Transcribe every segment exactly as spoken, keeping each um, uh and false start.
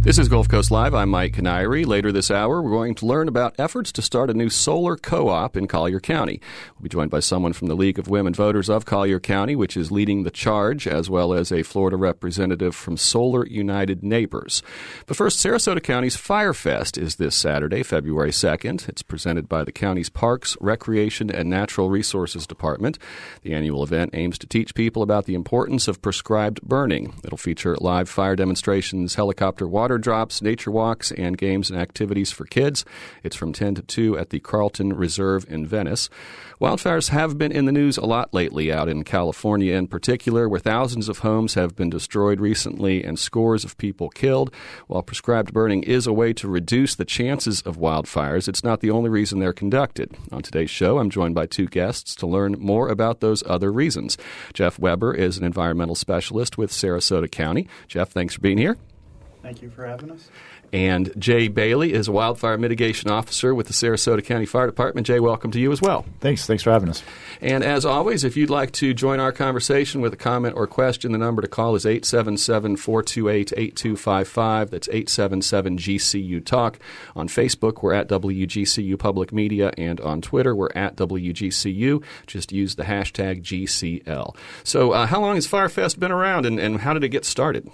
This is Gulf Coast Live. I'm Mike Canary. Later this hour, we're going to learn about efforts to start a new solar co-op in Collier County. We'll be joined by someone from the League of Women Voters of Collier County, which is leading the charge, as well as a Florida representative from Solar United Neighbors. But first, Sarasota County's Fire Fest is this Saturday, February second. It's presented by the county's Parks, Recreation, and Natural Resources Department. The annual event aims to teach people about the importance of prescribed burning. It'll feature live fire demonstrations, helicopter water drops, nature walks, and games and activities for kids. It's from ten to two at the Carlton Reserve in Venice. Wildfires have been in the news a lot lately out in California in particular, where thousands of homes have been destroyed recently and scores of people killed. While prescribed burning is a way to reduce the chances of wildfires, it's not the only reason they're conducted. On today's show, I'm joined by two guests to learn more about those other reasons. Jeff Weber is an environmental specialist with Sarasota County. Jeff, thanks for being here. Thank you for having us. And Jay Bailey is a wildfire mitigation officer with the Sarasota County Fire Department. Jay, welcome to you as well. Thanks. Thanks for having us. And as always, if you'd like to join our conversation with a comment or question, the number to call is eight seven seven, four two eight, eight two five five. That's eight seven seven G C U Talk. On Facebook, we're at W G C U Public Media, and on Twitter, we're at W G C U. Just use the hashtag G C L. So uh, how long has Firefest been around, and, and how did it get started?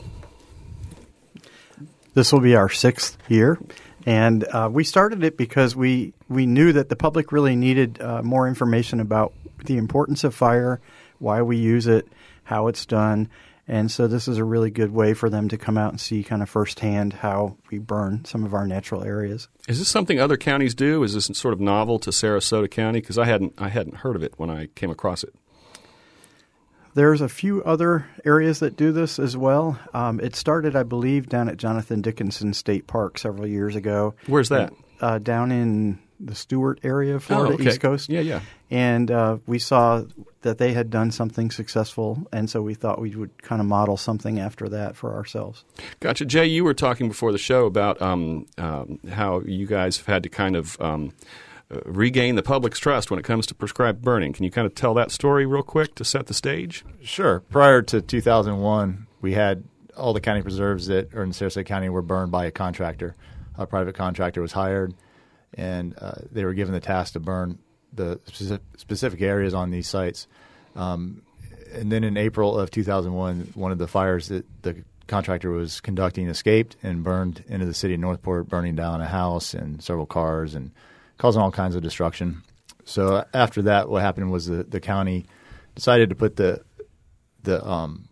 This will be our sixth year, and uh, we started it because we, we knew that the public really needed uh, more information about the importance of fire, why we use it, how it's done, and so this is a really good way for them to come out and see kind of firsthand how we burn some of our natural areas. Is this something other counties do? Is this sort of novel to Sarasota County? Because I hadn't I hadn't heard of it when I came across it. There's a few other areas that do this as well. Um, it started, I believe, down at Jonathan Dickinson State Park several years ago. Where's that? Uh, down in the Stewart area of Florida, oh, okay. East Coast. Yeah, yeah. And uh, we saw that they had done something successful, and so we thought we would kind of model something after that for ourselves. Gotcha. Jay, you were talking before the show about um, um, how you guys have had to kind of um, – Uh, regain the public's trust when it comes to prescribed burning. Can you kind of tell that story real quick to set the stage? Sure. Prior to two thousand one, we had all the county preserves that are in Sarasota County were burned by a contractor. A private contractor was hired, and uh, they were given the task to burn the specific, specific areas on these sites. Um, and then in April of two thousand one, one of the fires that the contractor was conducting escaped and burned into the city of Northport, burning down a house and several cars and causing all kinds of destruction. So after that, what happened was the, the county decided to put the the um,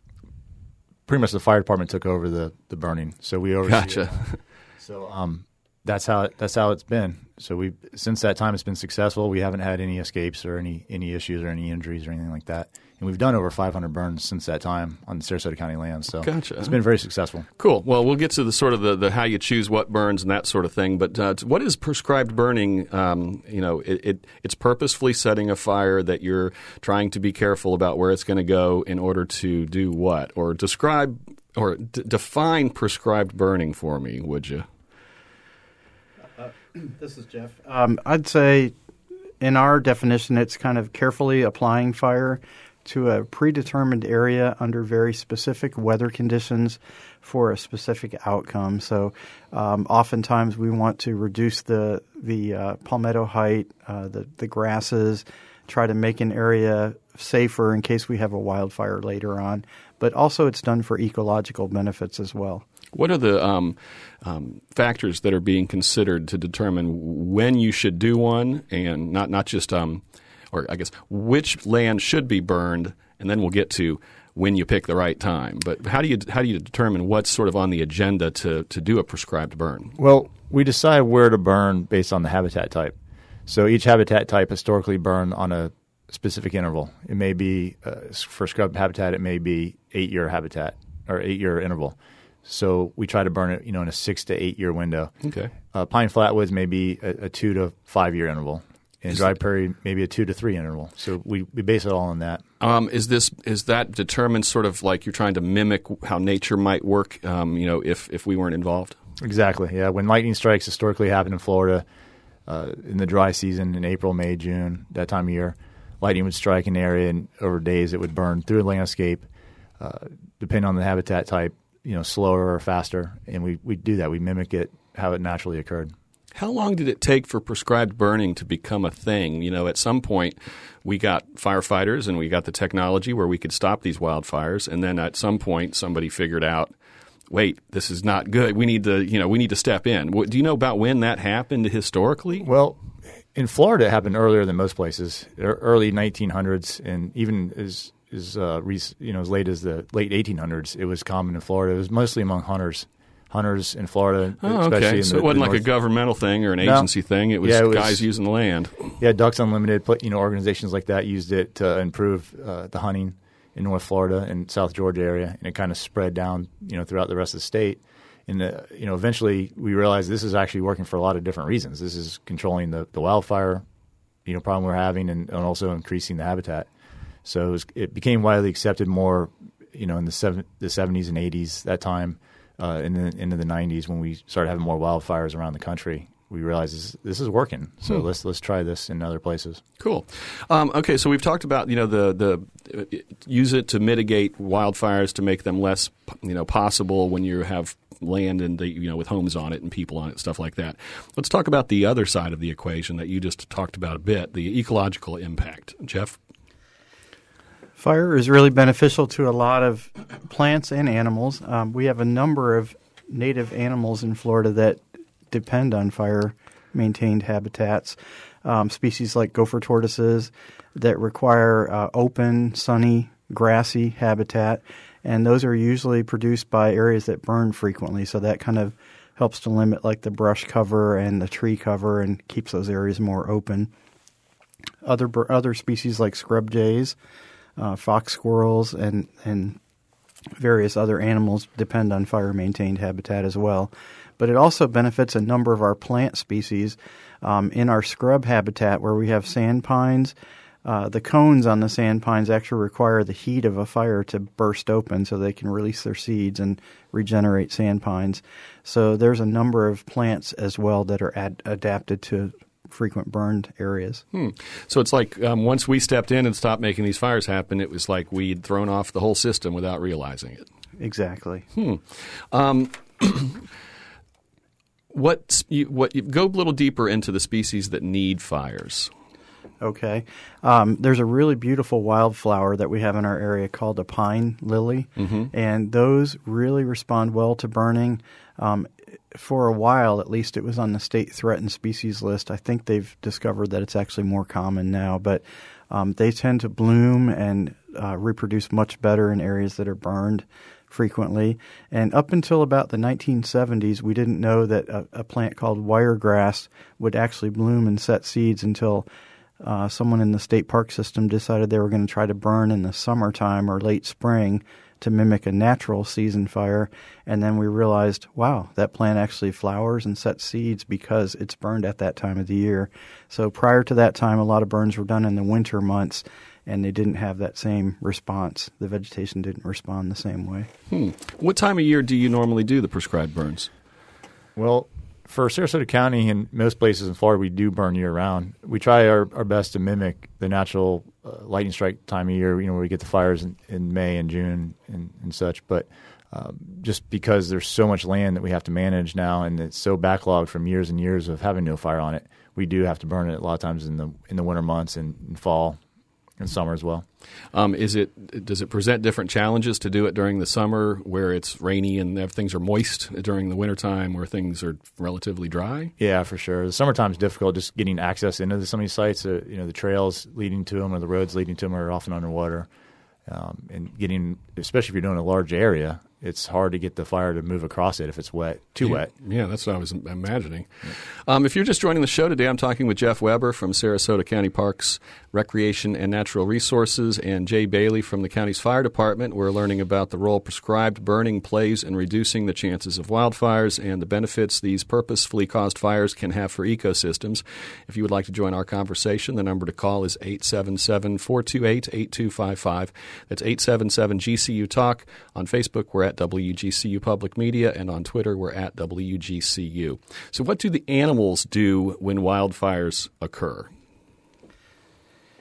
pretty much the fire department took over the, the burning. So we oversee Gotcha. it. So um, that's how it, that's how it's been. So we since that time it's been successful. We haven't had any escapes or any any issues or any injuries or anything like that. And we've done over five hundred burns since that time on the Sarasota County land. So gotcha. It's been very successful. Cool. Well, we'll get to the sort of the, the how you choose what burns and that sort of thing. But uh, what is prescribed burning? Um, you know, it, it it's purposefully setting a fire that you're trying to be careful about where it's going to go in order to do what? Or describe or d- define prescribed burning for me, would you? Uh, this is Jeff. Um, I'd say in our definition, it's kind of carefully applying fire to a predetermined area under very specific weather conditions for a specific outcome. So um, oftentimes we want to reduce the the uh, palmetto height, uh, the, the grasses, try to make an area safer in case we have a wildfire later on. But also it's done for ecological benefits as well. What are the um, um, factors that are being considered to determine when you should do one, and not, not just um, – or I guess which land should be burned, and then we'll get to when you pick the right time. But how do you how do you determine what's sort of on the agenda to, to do a prescribed burn? Well, we decide where to burn based on the habitat type. So each habitat type historically burned on a specific interval. It may be, uh, for scrub habitat, it may be eight-year habitat or eight-year interval. So we try to burn it, you know, in a six to eight-year window. Okay. Uh, pine flatwoods may be a, a two to five-year interval. And dry prairie, maybe a two to three interval. So we, we base it all on that. Um, is this is that determined sort of like you're trying to mimic how nature might work? Um, you know, if if we weren't involved. Exactly. Yeah. When lightning strikes historically happen in Florida uh, in the dry season in April, May, June, that time of year, lightning would strike an area, and over days it would burn through a landscape. Uh, depending on the habitat type, you know, slower or faster, and we, we do that. We mimic it how it naturally occurred. How long did it take for prescribed burning to become a thing? You know, at some point we got firefighters and we got the technology where we could stop these wildfires, and then at some point somebody figured out, wait, this is not good. We need to, you know, we need to step in. What, do you know about when that happened historically? Well, in Florida, it happened earlier than most places, early nineteen hundreds, and even as as uh, you know as late as the late eighteen hundreds, it was common in Florida. It was mostly among hunters. Hunters in Florida, oh, especially okay. in So the, it wasn't the like north. a governmental thing or an No. agency thing. It was, Yeah, it was guys using the land. Yeah, Ducks Unlimited, you know, organizations like that used it to improve uh, the hunting in North Florida and South Georgia area, and it kind of spread down, you know, throughout the rest of the state. And uh, you know, eventually we realized this is actually working for a lot of different reasons. This is controlling the, the wildfire, you know, problem we're having, and, and also increasing the habitat. So it, was, it became widely accepted more, you know, in the seven, the seventies and eighties, that time. Uh, in the, into the nineties, when we started having more wildfires around the country, we realized this, this is working. So hmm. let's let's try this in other places. Cool. Um, okay, so we've talked about, you know, the the uh, use it to mitigate wildfires, to make them less, you know, possible when you have land and the, you know, with homes on it and people on it, stuff like that. Let's talk about the other side of the equation that you just talked about a bit, the ecological impact. Jeff? Fire is really beneficial to a lot of plants and animals. Um, we have a number of native animals in Florida that depend on fire-maintained habitats. Um, species like gopher tortoises that require uh, open, sunny, grassy habitat, and those are usually produced by areas that burn frequently. So that kind of helps to limit like the brush cover and the tree cover and keeps those areas more open. Other other species like scrub jays, Uh, fox squirrels, and, and various other animals depend on fire-maintained habitat as well. But it also benefits a number of our plant species. Um, in our scrub habitat where we have sand pines, uh, the cones on the sand pines actually require the heat of a fire to burst open so they can release their seeds and regenerate sand pines. So there's a number of plants as well that are ad- adapted to frequent burned areas. Hmm. So it's like um, once we stepped in and stopped making these fires happen, it was like we'd thrown off the whole system without realizing it. Exactly. Hmm. Um, what, you, what you, go a little deeper into the species that need fires. Okay. Um, there's a really beautiful wildflower that we have in our area called a pine lily, mm-hmm. and those really respond well to burning. Um, for a while, at least, it was on the state threatened species list. I think they've discovered that it's actually more common now, but um, they tend to bloom and uh, reproduce much better in areas that are burned frequently. And up until about the nineteen seventies, we didn't know that a, a plant called wiregrass would actually bloom and set seeds until uh, someone in the state park system decided they were going to try to burn in the summertime or late spring to mimic a natural season fire. And then we realized, wow, that plant actually flowers and sets seeds because it's burned at that time of the year. So prior to that time, a lot of burns were done in the winter months, and they didn't have that same response. The vegetation didn't respond the same way. Hmm. What time of year do you normally do the prescribed burns? Well, for Sarasota County and most places in Florida, we do burn year-round. We try our, our best to mimic the natural uh, lightning strike time of year, you know, where we get the fires in, in May and June and, and such. But um, just because there's so much land that we have to manage now, and it's so backlogged from years and years of having no fire on it, we do have to burn it a lot of times in the in the winter months and, and fall and summer as well. Um, is it does it present different challenges to do it during the summer where it's rainy and things are moist, during the wintertime where things are relatively dry? Yeah, for sure. The summertime is difficult, just getting access into some of these sites. Uh, you know, the trails leading to them or the roads leading to them are often underwater. Um, and getting, especially if you're doing a large area, it's hard to get the fire to move across it if it's wet, too yeah, wet. Yeah, that's what I was imagining. Yeah. Um, if you're just joining the show today, I'm talking with Jeff Weber from Sarasota County Parks, Recreation and Natural Resources, and Jay Bailey from the county's fire department. We're learning about the role prescribed burning plays in reducing the chances of wildfires and the benefits these purposefully caused fires can have for ecosystems. If you would like to join our conversation, the number to call is eight seven seven, four two eight, eight two five five. That's eight seven seven G C U Talk. On Facebook, we're at W G C U Public Media, and on Twitter, we're at W G C U. So what do the animals do when wildfires occur?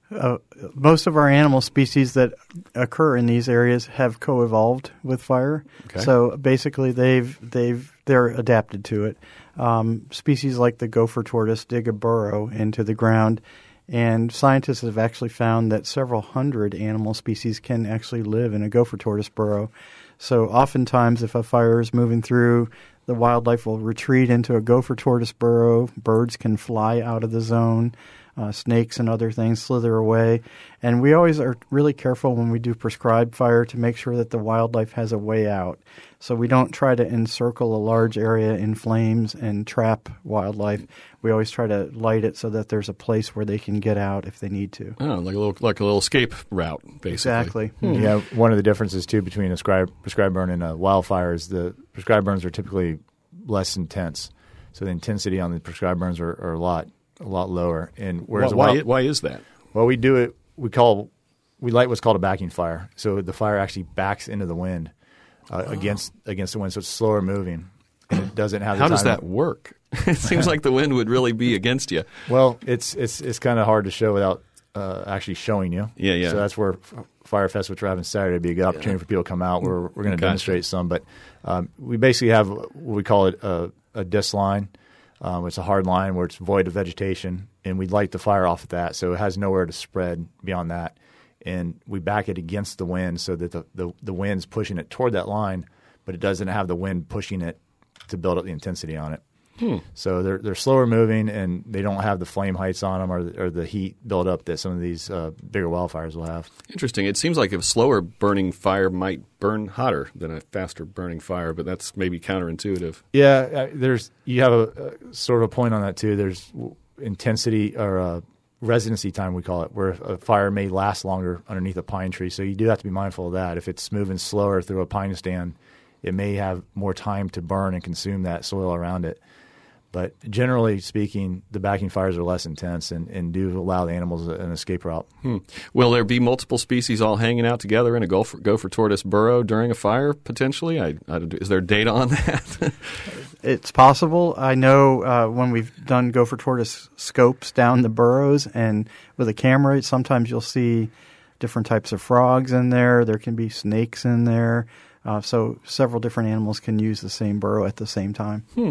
Uh, most of our animal species that occur in these areas have co-evolved with fire. Okay. So basically, they've they've they're adapted to it. Um, species like the gopher tortoise dig a burrow into the ground, and scientists have actually found that several hundred animal species can actually live in a gopher tortoise burrow. So oftentimes, if a fire is moving through, the wildlife will retreat into a gopher tortoise burrow. Birds can fly out of the zone. Uh, snakes and other things slither away. And we always are really careful when we do prescribed fire to make sure that the wildlife has a way out. So we don't try to encircle a large area in flames and trap wildlife. We always try to light it so that there's a place where they can get out if they need to. Oh, like a little like a little escape route, basically. Exactly. Hmm. Yeah, one of the differences, too, between a prescribed, prescribed burn and a wildfire is the prescribed burns are typically less intense. So the intensity on the prescribed burns are, are a lot a lot lower. And whereas why, wild, why is that? Well, we do it. We call we light what's called a backing fire. So the fire actually backs into the wind uh, oh. against against the wind, so it's slower moving. And it doesn't have. The How time does that work? It seems like the wind would really be against you. Well, it's it's it's kind of hard to show without uh, actually showing you. Yeah, yeah. So that's where Fire Fest, which we're having Saturday, would be a good opportunity yeah. for people to come out. We're we're going to gotcha. demonstrate some, but um, we basically have what we call it a, a disc line. Um, it's a hard line where it's void of vegetation, and we light the fire off at that, so it has nowhere to spread beyond that. And we back it against the wind so that the, the, the wind's pushing it toward that line, but it doesn't have the wind pushing it to build up the intensity on it. Hmm. So they're they're slower moving, and they don't have the flame heights on them or the, or the heat build up that some of these uh, bigger wildfires will have. Interesting. It seems like a slower burning fire might burn hotter than a faster burning fire, but that's maybe counterintuitive. Yeah, uh, there's you have a, a sort of a point on that too. There's intensity or uh, residency time, we call it, where a fire may last longer underneath a pine tree. So you do have to be mindful of that. If it's moving slower through a pine stand, it may have more time to burn and consume that soil around it. But generally speaking, the backing fires are less intense and, and do allow the animals an escape route. Hmm. Will there be multiple species all hanging out together in a gopher, gopher tortoise burrow during a fire, potentially? I, I, is there data on that? It's possible. I know uh, when we've done gopher tortoise scopes down the burrows and with a camera, sometimes you'll see different types of frogs in there. There can be snakes in there. Uh, so several different animals can use the same burrow at the same time. Hmm.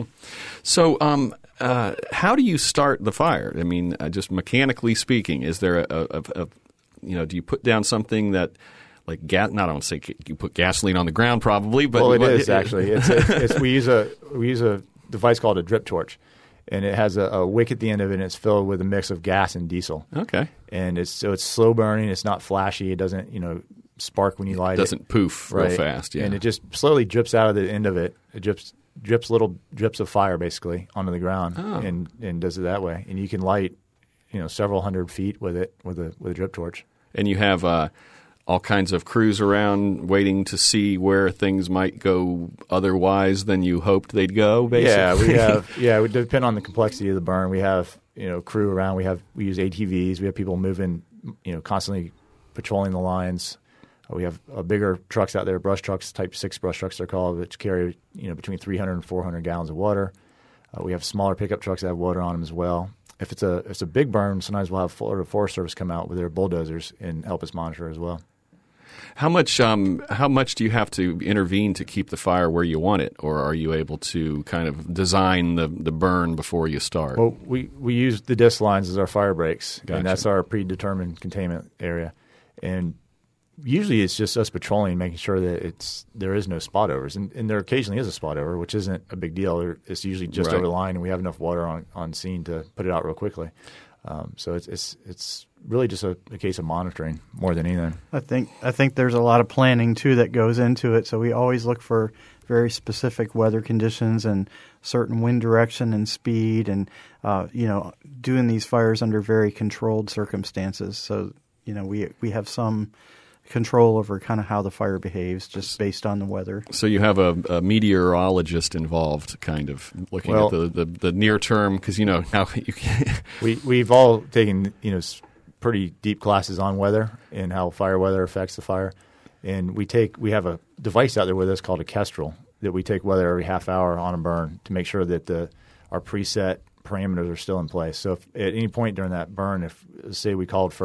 So um, uh, how do you start the fire? I mean, uh, just mechanically speaking, is there a, a, a, you know, do you put down something that like gas? Not I don't say you put gasoline on the ground, probably, but well, it what, is actually. It's, it's, it's we use a we use a device called a drip torch, and it has a, a wick at the end of it, and it's filled with a mix of gas and diesel. Okay, and it's so it's slow burning. It's not flashy. It doesn't you know. spark when you light it. Doesn't it. poof right. real fast, yeah. And it just slowly drips out of the end of it. It drips drips little drips of fire basically onto the ground oh. and, and does it that way. And you can light, you know, several hundred feet with it with a with a drip torch. And you have uh, all kinds of crews around waiting to see where things might go otherwise than you hoped they'd go, basically. Yeah, we have yeah, it would depend on the complexity of the burn. We have, you know, crew around, we have we use A T Vs, we have people moving, you know, constantly patrolling the lines. We have uh, bigger trucks out there, brush trucks, type six brush trucks they're called, which carry you know between three hundred and four hundred gallons of water. Uh, we have smaller pickup trucks that have water on them as well. If it's a if it's a big burn, sometimes we'll have Florida Forest Service come out with their bulldozers and help us monitor as well. How much um, how much do you have to intervene to keep the fire where you want it, or are you able to kind of design the, the burn before you start? Well, we, we use the disc lines as our fire breaks, gotcha. And that's our predetermined containment area. And usually it's just us patrolling, making sure that it's there is no spot overs, and, and there occasionally is a spot over, which isn't a big deal. It's usually just right. over the line, and we have enough water on, on scene to put it out real quickly. Um, so it's it's it's really just a, a case of monitoring more than anything. I think I think there's a lot of planning too that goes into it. So we always look for very specific weather conditions and certain wind direction and speed, and uh, you know doing these fires under very controlled circumstances. So you know we we have some control over kind of how the fire behaves just based on the weather. So you have a, a meteorologist involved kind of looking well, at the, the, the near term because, you know, how you can we, we've all taken, you know, pretty deep classes on weather and how fire weather affects the fire. And we take we have a device out there with us called a Kestrel that we take weather every half hour on a burn to make sure that the our preset parameters are still in place. So if at any point during that burn, if say we called for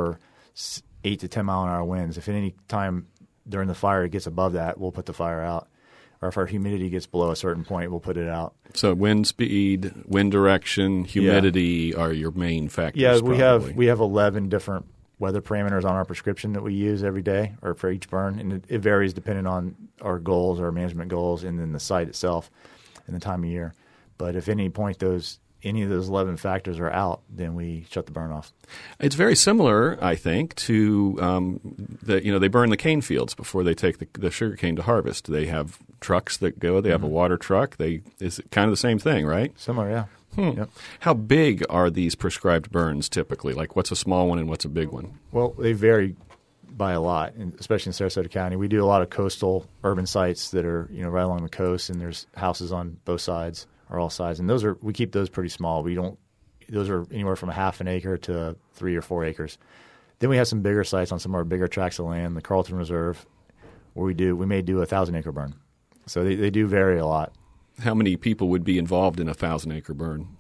eight to ten mile an hour winds. If at any time during the fire it gets above that, we'll put the fire out. Or if our humidity gets below a certain point, we'll put it out. So wind speed, wind direction, humidity yeah. are your main factors. Yeah, we probably. have we have eleven different weather parameters on our prescription that we use every day or for each burn, and it, it varies depending on our goals, our management goals, and then the site itself and the time of year. But if at any point those any of those eleven factors are out, then we shut the burn off. It's very similar, I think, to um, the you know they burn the cane fields before they take the, the sugar cane to harvest. They have trucks that go. They have mm-hmm. a water truck. They it's kind of the same thing, right? Similar, yeah. Hmm. Yep. How big are these prescribed burns typically? Like, what's a small one and what's a big one? Well, they vary by a lot, and especially in Sarasota County. We do a lot of coastal urban sites that are you know right along the coast, and there's houses on both sides. Or all sides, and those are we keep those pretty small. We don't; those are anywhere from a half an acre to three or four acres. Then we have some bigger sites on some of our bigger tracts of land, the Carlton Reserve, where we do we may do a thousand acre burn. So they, they do vary a lot. How many people would be involved in a thousand acre burn?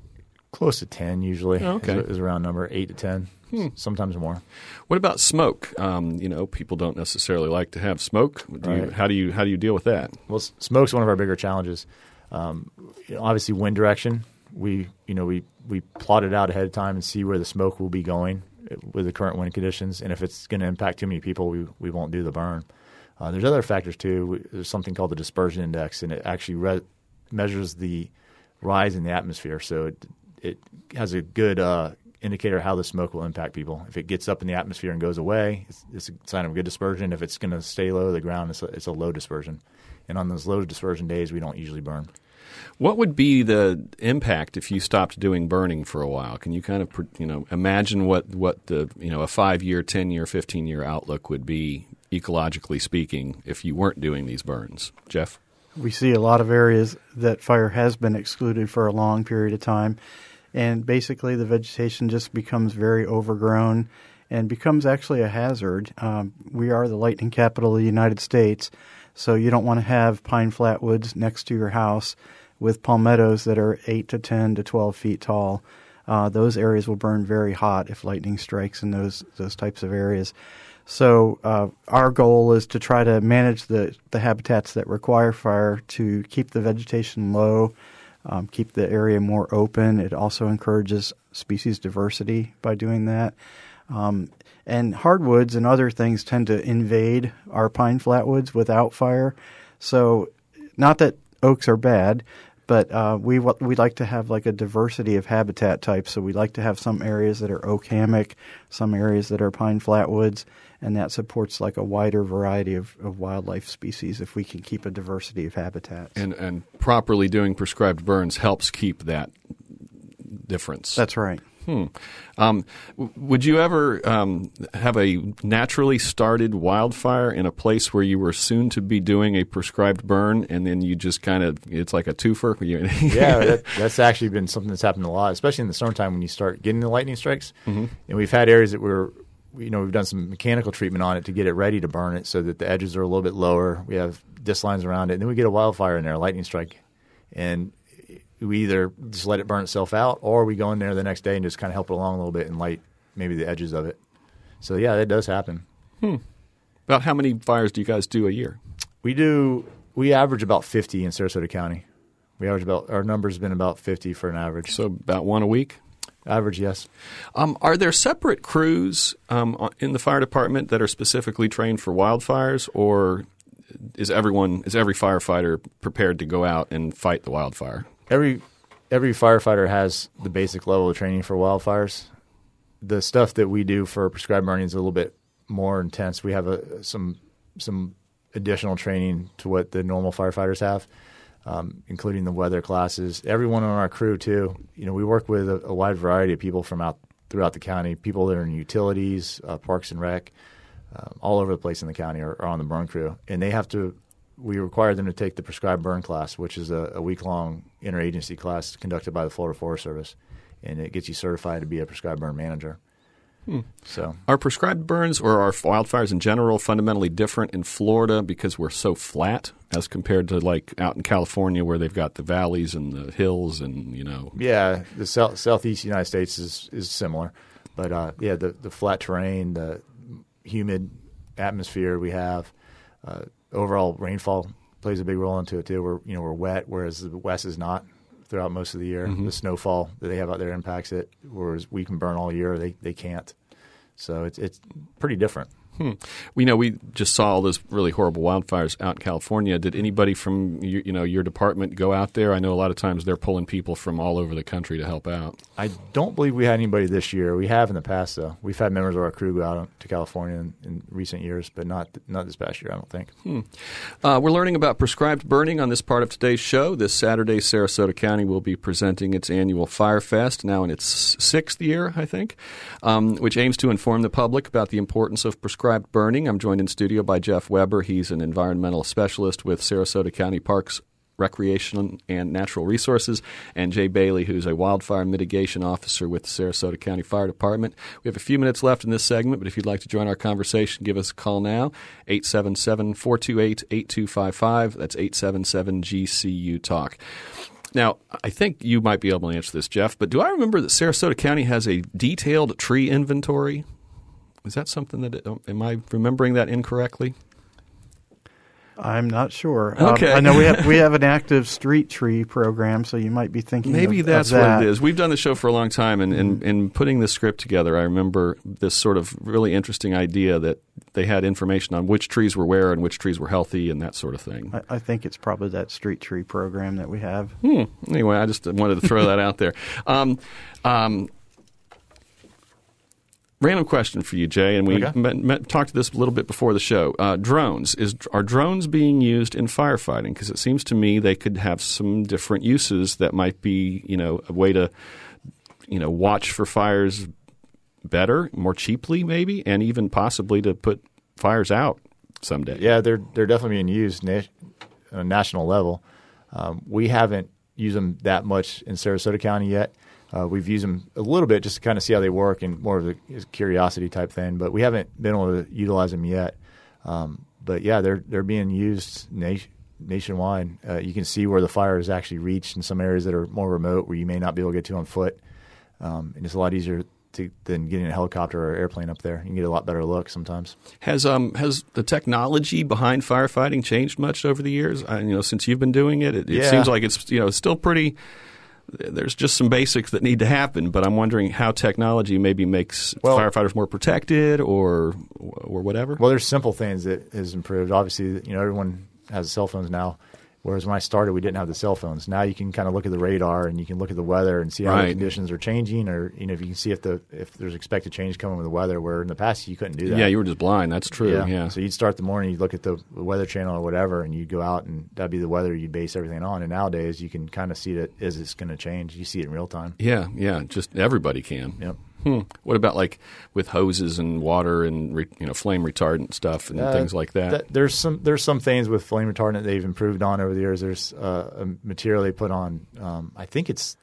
Close to ten usually. Oh, okay, is, is a round number, eight to ten, hmm. sometimes more. What about smoke? Um, you know, people don't necessarily like to have smoke. Do right. you, how do you how do you deal with that? Well, smoke's one of our bigger challenges. Um, you know, obviously, wind direction. We, you know, we, we plot it out ahead of time and see where the smoke will be going with the current wind conditions. And if it's going to impact too many people, we we won't do the burn. Uh, there's other factors too. We, there's something called the dispersion index, and it actually re- measures the rise in the atmosphere. So it it has a good uh, indicator of how the smoke will impact people. If it gets up in the atmosphere and goes away, it's, it's a sign of a good dispersion. If it's going to stay low to the ground, it's a, it's a low dispersion. And on those low dispersion days, we don't usually burn. What would be the impact if you stopped doing burning for a while? Can you kind of you know imagine what, what the you know a five-year, ten-year, fifteen-year outlook would be ecologically speaking if you weren't doing these burns? Jeff? We see a lot of areas that fire has been excluded for a long period of time, and basically the vegetation just becomes very overgrown and becomes actually a hazard. Um, we are the lightning capital of the United States. So you don't want to have pine flatwoods next to your house with palmettos that are eight to ten to twelve feet tall. Uh, those areas will burn very hot if lightning strikes in those those types of areas. So uh, our goal is to try to manage the, the habitats that require fire to keep the vegetation low, um, keep the area more open. It also encourages species diversity by doing that. Um, and hardwoods and other things tend to invade our pine flatwoods without fire. So not that oaks are bad, but uh, we we like to have like a diversity of habitat types. So we like to have some areas that are oak hammock, some areas that are pine flatwoods, and that supports like a wider variety of, of wildlife species if we can keep a diversity of habitats. And, and properly doing prescribed burns helps keep that difference. That's right. Hmm. Um, w- would you ever um, have a naturally started wildfire in a place where you were soon to be doing a prescribed burn, and then you just kind of, it's like a twofer? Yeah, that, that's actually been something that's happened a lot, especially in the summertime when you start getting the lightning strikes. Mm-hmm. And we've had areas that we're, you know, we've done some mechanical treatment on it to get it ready to burn it so that the edges are a little bit lower. We have disc lines around it, and then we get a wildfire in there, a lightning strike. And we either just let it burn itself out, or we go in there the next day and just kind of help it along a little bit and light maybe the edges of it. So, yeah, that does happen. Hmm. About how many fires do you guys do a year? We do – we average about fifty in Sarasota County. We average about – our number's been about fifty for an average. So about one a week? Average, yes. Um, are there separate crews um, in the fire department that are specifically trained for wildfires, or is everyone – is every firefighter prepared to go out and fight the wildfire? Every every firefighter has the basic level of training for wildfires. The stuff that we do for prescribed burning is a little bit more intense. We have a, some some additional training to what the normal firefighters have, um, including the weather classes. Everyone on our crew too. You know, we work with a, a wide variety of people from out throughout the county. People that are in utilities, uh, parks and rec, um, all over the place in the county are, are on the burn crew, and they have to. We require them to take the prescribed burn class, which is a, a week-long interagency class conducted by the Florida Forest Service, and it gets you certified to be a prescribed burn manager. Hmm. So, are prescribed burns or are wildfires in general fundamentally different in Florida because we're so flat as compared to like out in California where they've got the valleys and the hills and you know? Yeah, the south, southeast United States is is similar. But uh, yeah, the the flat terrain, the humid atmosphere we have, uh, overall rainfall plays a big role into it too. We're you know we're wet, whereas the West is not throughout most of the year. Mm-hmm. The snowfall that they have out there impacts it, whereas we can burn all year. They they can't. So it's it's pretty different. Hmm. We know we just saw all those really horrible wildfires out in California. Did anybody from you, you know your department go out there? I know a lot of times they're pulling people from all over the country to help out. I don't believe we had anybody this year. We have in the past, though. We've had members of our crew go out to California in, in recent years, but not not this past year, I don't think. Hmm. Uh, we're learning about prescribed burning on this part of today's show. This Saturday, Sarasota County will be presenting its annual Fire Fest, now in its sixth year, I think, um, which aims to inform the public about the importance of prescribed burning. I'm joined in studio by Jeff Weber. He's an environmental specialist with Sarasota County Parks, Recreation, and Natural Resources, and Jay Bailey, who's a wildfire mitigation officer with the Sarasota County Fire Department. We have a few minutes left in this segment, but if you'd like to join our conversation, give us a call now, eight seven seven, four two eight, eight two five five. That's eight seven seven G C U Talk. Now, I think you might be able to answer this, Jeff, but do I remember that Sarasota County has a detailed tree inventory? Is that something that – am I remembering that incorrectly? I'm not sure. Okay. Um, I know we have we have an active street tree program, so you might be thinking Maybe of, that's of that. what it is. We've done the show for a long time, and in, in putting this script together, I remember this sort of really interesting idea that they had information on which trees were where and which trees were healthy and that sort of thing. I, I think it's probably that street tree program that we have. Hmm. Anyway, I just wanted to throw that out there. Um, um, Random question for you, Jay, and we okay. met, met, talked to this a little bit before the show. Uh, drones. Is, are drones being used in firefighting? Because it seems to me they could have some different uses that might be, you know, a way to, you know, watch for fires better, more cheaply maybe, and even possibly to put fires out someday. Yeah, they're they're definitely being used na- on a national level. Um, we haven't used them that much in Sarasota County yet. Uh, we've used them a little bit just to kind of see how they work and more of a curiosity type thing, but we haven't been able to utilize them yet. Um, but yeah, they're they're being used na- nationwide. Uh, you can see where the fire has actually reached in some areas that are more remote where you may not be able to get to on foot, um, and it's a lot easier to, than getting a helicopter or airplane up there. You can get a lot better look sometimes. Has um has the technology behind firefighting changed much over the years? I, you know, since you've been doing it, it, it yeah. seems like it's you know it's still pretty. There's just some basics that need to happen, but I'm wondering how technology maybe makes well, firefighters more protected or or whatever. Well, there's simple things that has improved. Obviously, you know, everyone has cell phones now, whereas when I started, we didn't have the cell phones. Now you can kind of look at the radar and you can look at the weather and see how right. the conditions are changing, or you know, if you can see if the if there's expected change coming with the weather. Where in the past you couldn't do that. Yeah, you were just blind. That's true. Yeah. yeah. So you'd start the morning, you'd look at the weather channel or whatever, and you'd go out and that'd be the weather you'd base everything on. And nowadays you can kind of see that is it's going to change. You see it in real time. Yeah, yeah. Just everybody can. Yep. Hmm. What about like with hoses and water and re, you know flame retardant stuff and uh, things like that? that? There's some there's some things with flame retardant they've improved on over the years. There's uh, a material they put on. Um, I think it's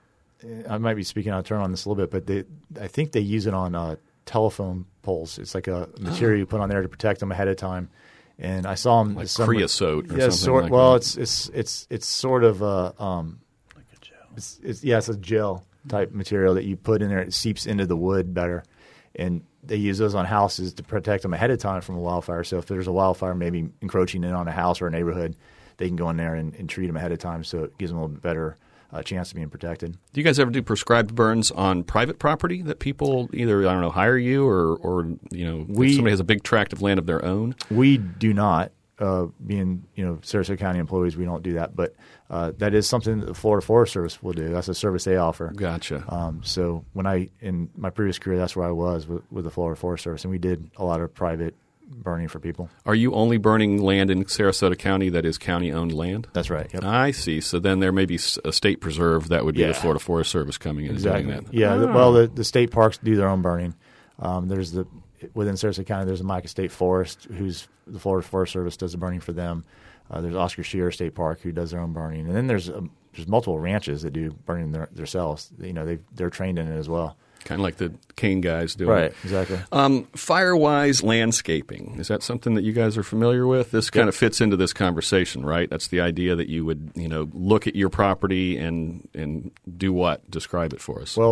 I might be speaking out of turn on this a little bit, but they I think they use it on uh, telephone poles. It's like a material oh. you put on there to protect them ahead of time. And I saw them like some, creosote or yeah, something sort, like well, that. it's it's it's it's sort of a um, Like a gel. It's, it's yeah, it's a gel type material that you put in there. It seeps into the wood better. And they use those on houses to protect them ahead of time from a wildfire. So if there's a wildfire maybe encroaching in on a house or a neighborhood, they can go in there and, and treat them ahead of time, so it gives them a little bit better uh, chance of being protected. Do you guys ever do prescribed burns on private property that people either, I don't know, hire you or, or you know, we, if somebody has a big tract of land of their own? We do not. Uh, being, you know, Sarasota County employees, we don't do that. But uh, that is something that the Florida Forest Service will do. That's a service they offer. Gotcha. Um, so when I, in my previous career, that's where I was with, with the Florida Forest Service, and we did a lot of private burning for people. Are you only burning land in Sarasota County that is county-owned land? That's right. Yep. I see. So then there may be a state preserve that would be yeah. the Florida Forest Service coming in exactly. and doing that. Yeah. Oh. The, well, the, the state parks do their own burning. Um, there's the within Sarasota County, there's the Micah State Forest, who's the Florida Forest Service does the burning for them. Uh, there's Oscar Shearer State Park, who does their own burning, and then there's um, there's multiple ranches that do burning their, themselves. You know, they they're trained in it as well. Kind of like the Kane guys do. Right, exactly. Um, Firewise landscaping. Is that something that you guys are familiar with? This kind yep. of fits into this conversation, right? That's the idea that you would, you know, look at your property and and do what? Describe it for us. Well,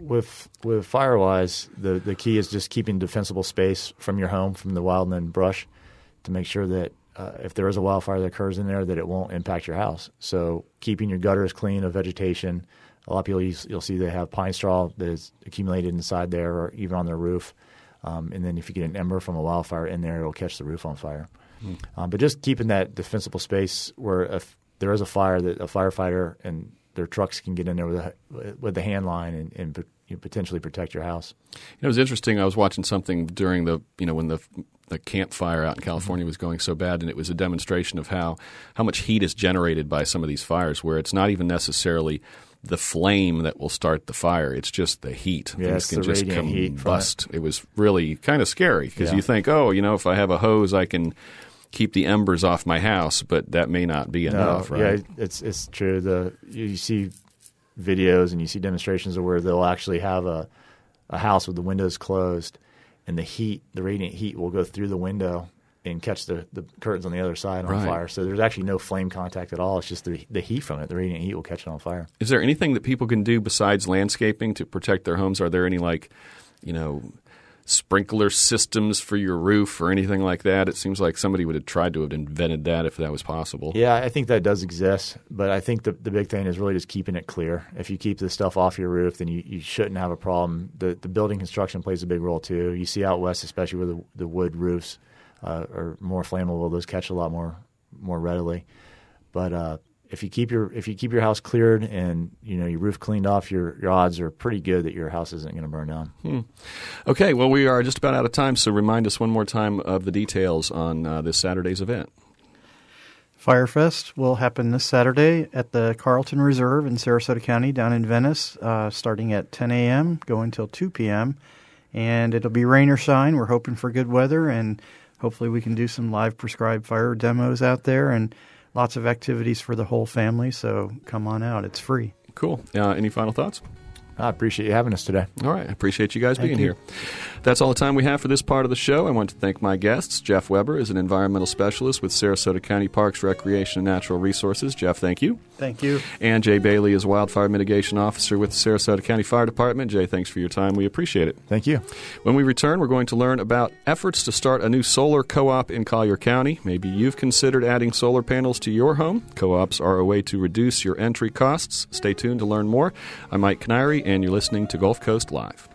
with with fire-wise, the, the key is just keeping defensible space from your home, from the wildland brush, to make sure that uh, if there is a wildfire that occurs in there, that it won't impact your house. So keeping your gutters clean of vegetation. A lot of people, you, you'll see they have pine straw that is accumulated inside there or even on their roof. Um, and then if you get an ember from a wildfire in there, it'll catch the roof on fire. Mm. Um, but just keeping that defensible space where if there is a fire, that a firefighter and their trucks can get in there with a, with the hand line and, and you know, potentially protect your house. It was interesting. I was watching something during the, you know, when the the campfire out in California was going so bad, and it was a demonstration of how, how much heat is generated by some of these fires, where it's not even necessarily the flame that will start the fire. It's just the heat. Yeah, Things it's can the just radiant heat combust. It. it was really kind of scary because yeah. you think, oh, you know, if I have a hose, I can keep the embers off my house, but that may not be enough, no, right? Yeah, it's it's true. The you, you see videos and you see demonstrations of where they'll actually have a a house with the windows closed, and the heat, the radiant heat, will go through the window and catch the, the curtains on the other side on right. fire. So there's actually no flame contact at all. It's just the the heat from it. The radiant heat will catch it on fire. Is there anything that people can do besides landscaping to protect their homes? Are there any, like, you know, sprinkler systems for your roof or anything like that? It seems like somebody would have tried to have invented that if that was possible. Yeah, I think that does exist. But I think the, the big thing is really just keeping it clear. If you keep this stuff off your roof, then you, you shouldn't have a problem. The, the building construction plays a big role too. You see out west, especially where the, the wood roofs uh, are more flammable, those catch a lot more more readily. But uh, if you keep your if you keep your house cleared and you know your roof cleaned off, your your odds are pretty good that your house isn't going to burn down. Hmm. Okay, well, we are just about out of time, so remind us one more time of the details on uh, this Saturday's event. Firefest will happen this Saturday at the Carlton Reserve in Sarasota County down in Venice, uh, starting at ten a.m., going until two p.m., and it'll be rain or shine. We're hoping for good weather, and hopefully we can do some live prescribed fire demos out there and lots of activities for the whole family, so come on out. It's free. Cool. Uh, any final thoughts? I appreciate you having us today. All right. I appreciate you guys Thank being you. here. That's all the time we have for this part of the show. I want to thank my guests. Jeff Weber is an environmental specialist with Sarasota County Parks, Recreation, and Natural Resources. Jeff, thank you. Thank you. And Jay Bailey is a wildfire mitigation officer with the Sarasota County Fire Department. Jay, thanks for your time. We appreciate it. Thank you. When we return, we're going to learn about efforts to start a new solar co-op in Collier County. Maybe you've considered adding solar panels to your home. Co-ops are a way to reduce your entry costs. Stay tuned to learn more. I'm Mike Canary, and you're listening to Gulf Coast Live.